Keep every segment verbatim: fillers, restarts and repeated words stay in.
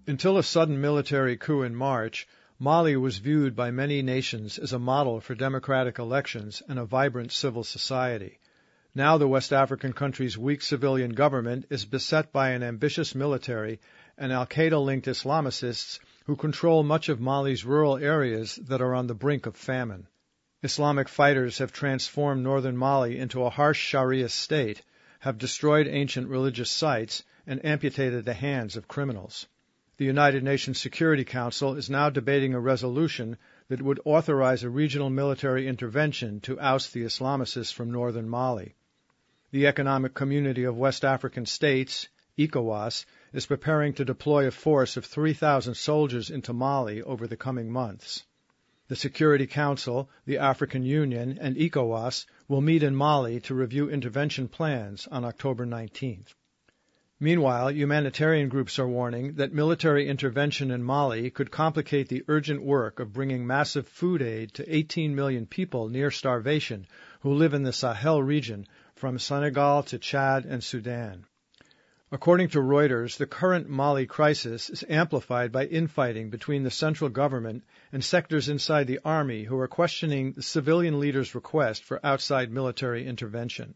Until a sudden military coup in March, Mali was viewed by many nations as a model for democratic elections and a vibrant civil society. Now the West African country's weak civilian government is beset by an ambitious military and al-Qaeda-linked Islamicists who control much of Mali's rural areas that are on the brink of famine. Islamic fighters have transformed northern Mali into a harsh Sharia state, have destroyed ancient religious sites, and amputated the hands of criminals. The United Nations Security Council is now debating a resolution that would authorize a regional military intervention to oust the Islamicists from northern Mali. The Economic Community of West African States, ECOWAS, is preparing to deploy a force of three thousand soldiers into Mali over the coming months. The Security Council, the African Union, and ECOWAS will meet in Mali to review intervention plans on October nineteenth. Meanwhile, humanitarian groups are warning that military intervention in Mali could complicate the urgent work of bringing massive food aid to eighteen million people near starvation who live in the Sahel region from Senegal to Chad and Sudan. According to Reuters, the current Mali crisis is amplified by infighting between the central government and sectors inside the army who are questioning the civilian leaders' request for outside military intervention.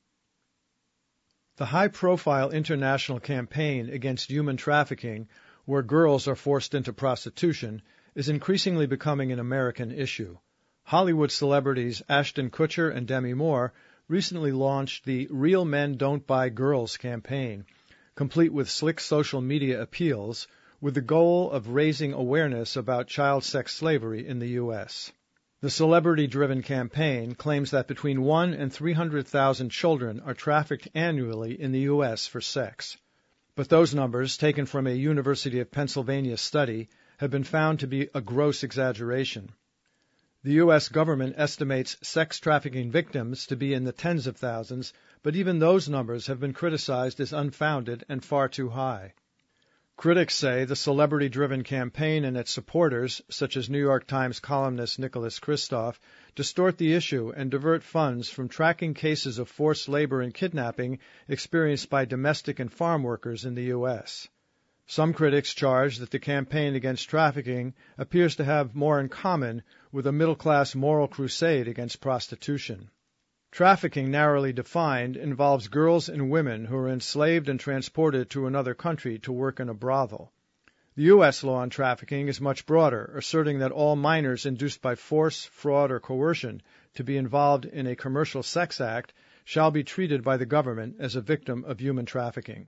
The high-profile international campaign against human trafficking, where girls are forced into prostitution, is increasingly becoming an American issue. Hollywood celebrities Ashton Kutcher and Demi Moore recently launched the Real Men Don't Buy Girls campaign, complete with slick social media appeals, with the goal of raising awareness about child sex slavery in the U S The celebrity-driven campaign claims that between one and three hundred thousand children are trafficked annually in the U S for sex. But those numbers, taken from a University of Pennsylvania study, have been found to be a gross exaggeration. The U S government estimates sex trafficking victims to be in the tens of thousands, but even those numbers have been criticized as unfounded and far too high. Critics say the celebrity-driven campaign and its supporters, such as New York Times columnist Nicholas Kristof, distort the issue and divert funds from tracking cases of forced labor and kidnapping experienced by domestic and farm workers in the U S Some critics charge that the campaign against trafficking appears to have more in common with a middle-class moral crusade against prostitution. Trafficking, narrowly defined, involves girls and women who are enslaved and transported to another country to work in a brothel. The U S law on trafficking is much broader, asserting that all minors induced by force, fraud, or coercion to be involved in a commercial sex act shall be treated by the government as a victim of human trafficking.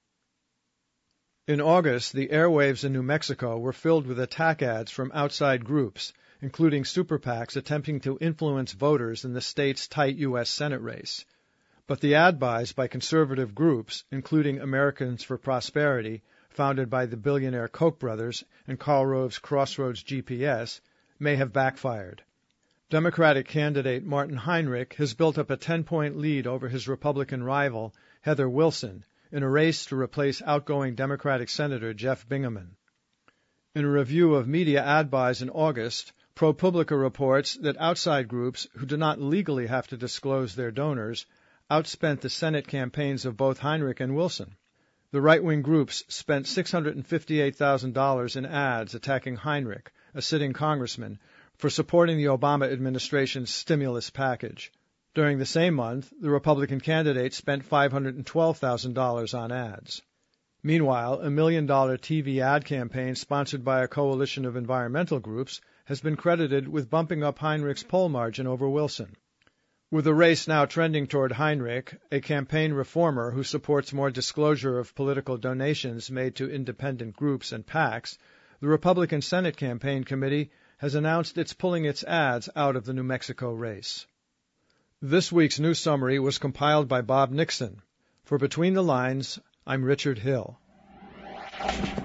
In August, the airwaves in New Mexico were filled with attack ads from outside groups, including super PACs attempting to influence voters in the state's tight U S Senate race. But the ad buys by conservative groups, including Americans for Prosperity, founded by the billionaire Koch brothers, and Karl Rove's Crossroads G P S, may have backfired. Democratic candidate Martin Heinrich has built up a ten-point lead over his Republican rival, Heather Wilson, in a race to replace outgoing Democratic Senator Jeff Bingaman. In a review of media ad buys in August, ProPublica reports that outside groups, who do not legally have to disclose their donors, outspent the Senate campaigns of both Heinrich and Wilson. The right-wing groups spent six hundred fifty-eight thousand dollars in ads attacking Heinrich, a sitting congressman, for supporting the Obama administration's stimulus package. During the same month, the Republican candidate spent five hundred twelve thousand dollars on ads. Meanwhile, a million-dollar T V ad campaign sponsored by a coalition of environmental groups has been credited with bumping up Heinrich's poll margin over Wilson. With the race now trending toward Heinrich, a campaign reformer who supports more disclosure of political donations made to independent groups and PACs, the Republican Senate Campaign Committee has announced it's pulling its ads out of the New Mexico race. This week's news summary was compiled by Bob Nixon. For Between the Lines, I'm Richard Hill.